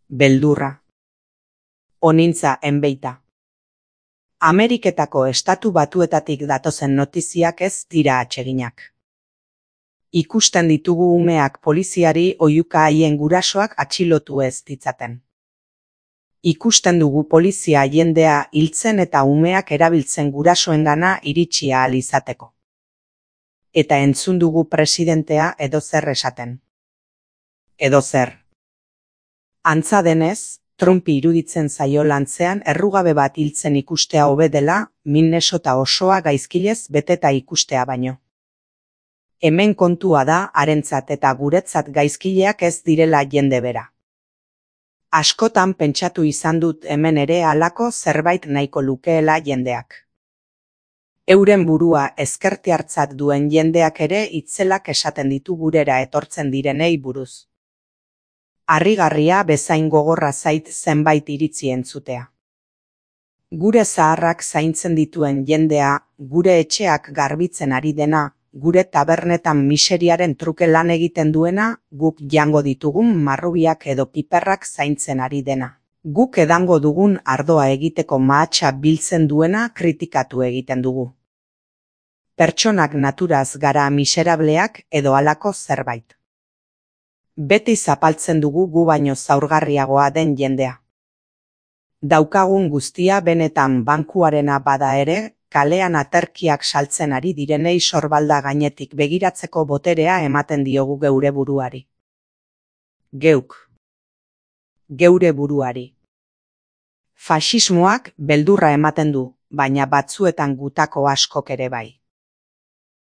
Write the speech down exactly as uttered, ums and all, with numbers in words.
beldurra. Onintza enbeita. Ameriketako estatu batuetatik datozen notiziak ez dira atseginak. Ikusten ditugu umeak poliziari oihuka haien gurasoak atxilotu ez ditzaten. Ikusten dugu polizia jendea hiltzen eta umeak erabiltzen gurasoengana iritsi ahal izateko. Eta entzun dugu presidentea edozer esaten. Edozer. Antza denez, Trumpi iruditzen zaio lantzean errugabe bat hiltzen ikustea hobe dela, Minnesota osoa gaizkilez beteta ikustea baino. Hemen kontua da harentzat eta guretzat gaizkileak ez direla jende bera. Askotan pentsatu izan dut hemen ere halako zerbait nahiko lukeela jendeak. Euren burua ezkertiartzat duen jendeak ere itzelak esaten ditu gurera etortzen direnei buruz. Harrigarria bezain gogorra zait zenbait iritzi entzutea. Gure zaharrak zaintzen dituen jendea, gure etxeak garbitzen ari dena, gure tabernetan miseriaren truke lan egiten duena, guk jango ditugun marrubiak edo piperrak zaintzen ari dena. Guk edango dugun ardoa egiteko mahatsa biltzen duena kritikatu egiten dugu. Pertsonak naturaz gara miserableak edo halako zerbait. Beti zapaltzen dugu gu baino zaurgarriagoa den jendea. Daukagun guztia benetan bankuarena bada ere, kalean aterkiak saltzen ari direnei sorbalda gainetik begiratzeko boterea ematen diogu geure buruari. Geuk. Geure buruari. Faxismoak beldurra ematen du, baina batzuetan gutako askok ere bai.